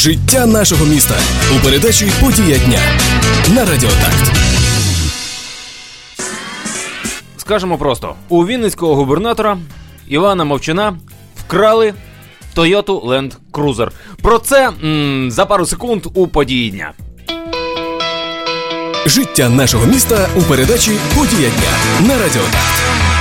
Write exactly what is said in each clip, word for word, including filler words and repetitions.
Життя нашого міста у передачі «Подія дня» на Радіо Такт. Скажемо просто, у вінницького губернатора Івана Мовчана вкрали Toyota Land Cruiser. Про це м- за пару секунд у «Події дня». Життя нашого міста у передачі «Подія дня» на Радіо Такт.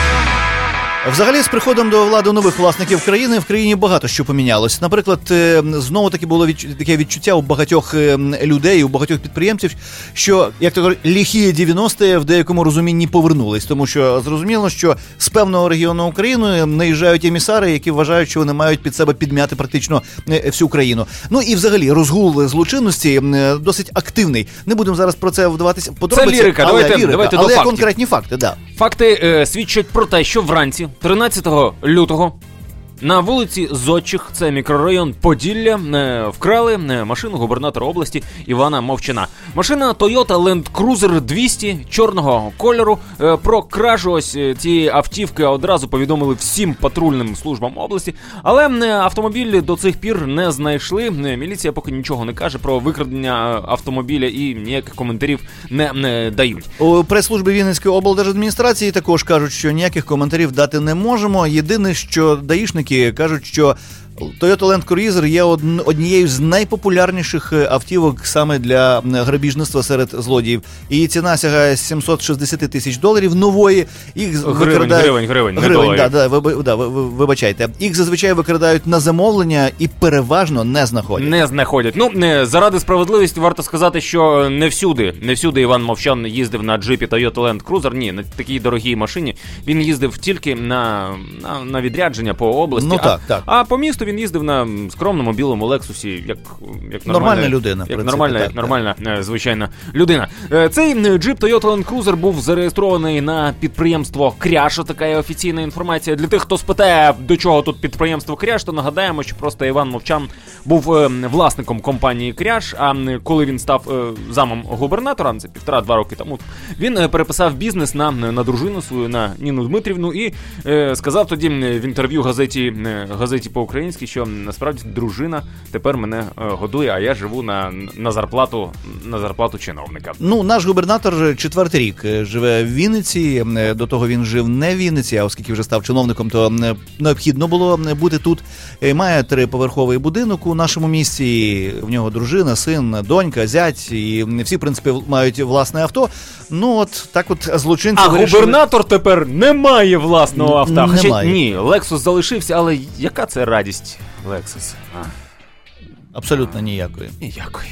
Взагалі, з приходом до влади нових власників країни, в країні багато що помінялось. Наприклад, знову таки було відчу... таке відчуття у багатьох людей, у багатьох підприємців, що, як то кажуть, лихі дев'яності в деякому розумінні повернулись. Тому що зрозуміло, що з певного регіону України наїжджають емісари, які вважають, що вони мають під себе підмяти практично всю країну. Ну і взагалі розгул злочинності досить активний. Не будемо зараз про це вдаватися подробиці. Це лірика, але, давайте, лірика, давайте але до фактів. конкретні факти, да. Факти е, свідчать про те, що вранці тринадцятого лютого на вулиці Зодчих, це мікрорайон Поділля, е, вкрали е, машину губернатора області Івана Мовчана. Машина Toyota Land Cruiser двісті чорного кольору. Е, про кражу ось цієї автівки одразу повідомили всім патрульним службам області, але е, автомобіль до цих пір не знайшли. Е, міліція поки нічого не каже про викрадення автомобіля і ніяких коментарів не, не дають. У прес-службі Вінницької облдержадміністрації також кажуть, що ніяких коментарів дати не можемо. Єдине, що даїшники кажуть, що Toyota Land Cruiser є однією з найпопулярніших автівок саме для грабіжництва серед злодіїв. Її ціна сягає сімсот шістдесят тисяч доларів нової. Їх гривень, викрадають... гривень, гривень, гривень, да, да, ви, да, ви, вибачайте. Їх зазвичай викрадають на замовлення і переважно не знаходять. Не знаходять. Ну, не, заради справедливості варто сказати, що не всюди, не всюди Іван Мовчан їздив на джипі Toyota Land Cruiser. Ні, на такій дорогій машині. Він їздив тільки на, на, на відрядження по області. Ну, так, а, так. а по місту він їздив на скромному білому Лексусі, як, як нормальна, нормальна людина. Як принципі, нормальна, так, як нормальна так. звичайна людина. Цей джип Toyota Land Cruiser був зареєстрований на підприємство Кряж. Така є офіційна інформація. Для тих, хто спитає, до чого тут підприємство Кряж, то нагадаємо, що просто Іван Мовчан був власником компанії Кряж, а коли він став замом губернатора, це півтора-два роки тому, він переписав бізнес на, на дружину свою, на Ніну Дмитрівну, і е, сказав тоді в інтерв'ю газеті, газеті по-українськи, що насправді дружина тепер мене е, годує, а я живу на, на зарплату на зарплату чиновника. Ну, наш губернатор четвертий рік живе в Вінниці. До того він жив не в Вінниці, а оскільки вже став чиновником, то необхідно було бути тут. Має триповерховий будинок у нашому місті. В нього дружина, син, донька, зять, і всі, в принципі, мають власне авто. Ну, от так от злочинці А вирішили... губернатор тепер не має власного авто. Немає. Хоча, ні, Lexus залишився, але яка це радість Lexus? А. Абсолютно ніякої. Ніякої.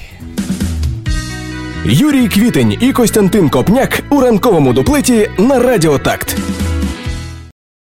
Юрій Квітень і Костянтин Копняк у ранковому дуплеті на Радіо Такт.